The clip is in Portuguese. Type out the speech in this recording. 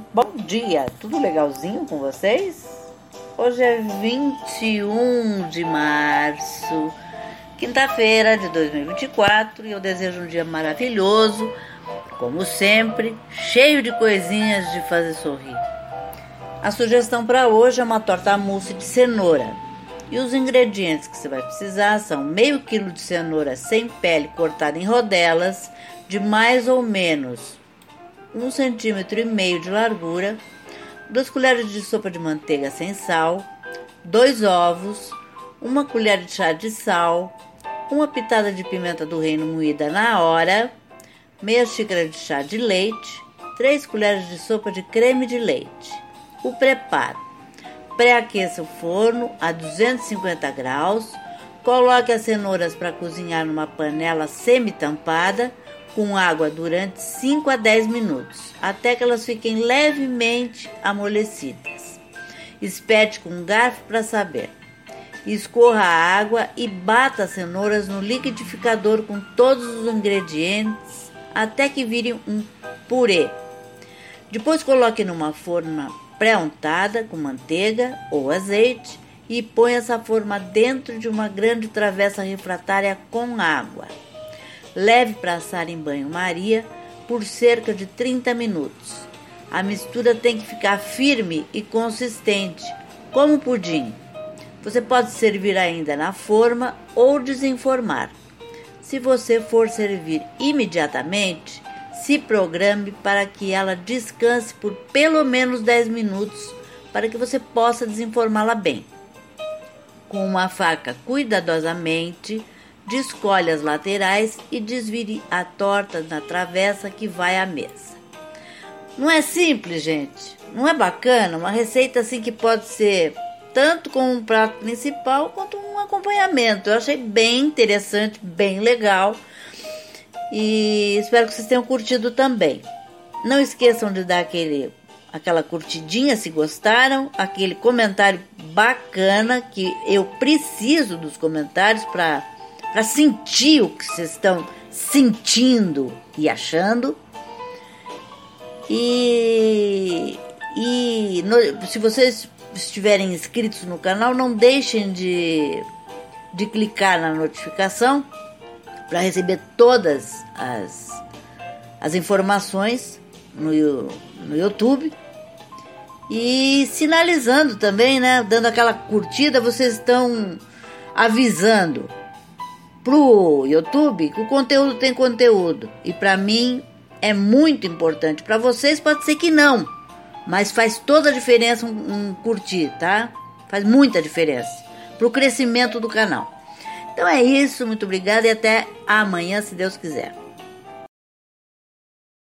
Bom dia, tudo legalzinho com vocês? Hoje é 21 de março, quinta-feira de 2024, e eu desejo um dia maravilhoso, como sempre, cheio de coisinhas de fazer sorrir. A sugestão para hoje é uma torta mousse de cenoura. E os ingredientes que você vai precisar são meio quilo de cenoura sem pele cortada em rodelas, de mais ou menos 1,5 cm de largura, 2 colheres de sopa de manteiga sem sal, 2 ovos, 1 colher de chá de sal, 1 pitada de pimenta do reino moída na hora, meia xícara de chá de leite, 3 colheres de sopa de creme de leite. O preparo: pré-aqueça o forno a 250 graus, coloque as cenouras para cozinhar numa panela semi-tampada com água durante 5 a 10 minutos, até que elas fiquem levemente amolecidas. Espete com um garfo para saber. Escorra a água e bata as cenouras no liquidificador com todos os ingredientes até que virem um purê. Depois coloque numa forma pré-untada com manteiga ou azeite e põe essa forma dentro de uma grande travessa refratária com água. Leve para assar em banho-maria por cerca de 30 minutos. A mistura tem que ficar firme e consistente, como pudim. Você pode servir ainda na forma ou desenformar. Se você for servir imediatamente, se programe para que ela descanse por pelo menos 10 minutos para que você possa desenformá-la bem. Com uma faca cuidadosamente, descolhe as laterais e desvire a torta na travessa que vai à mesa. Não é simples, gente? Não é bacana? Uma receita assim que pode ser tanto como um prato principal quanto um acompanhamento. Eu achei bem interessante, bem legal. E espero que vocês tenham curtido também. Não esqueçam de dar aquela curtidinha se gostaram, aquele comentário bacana, que eu preciso dos comentários para sentir o que vocês estão sentindo e achando. Se vocês estiverem inscritos no canal, não deixem de clicar na notificação para receber todas as informações no YouTube. E sinalizando também, né? Dando aquela curtida, vocês estão avisando pro YouTube que o conteúdo tem conteúdo. E para mim é muito importante. Para vocês pode ser que não, mas faz toda a diferença um curtir, tá? Faz muita diferença pro crescimento do canal. Então é isso, muito obrigada e até amanhã, se Deus quiser.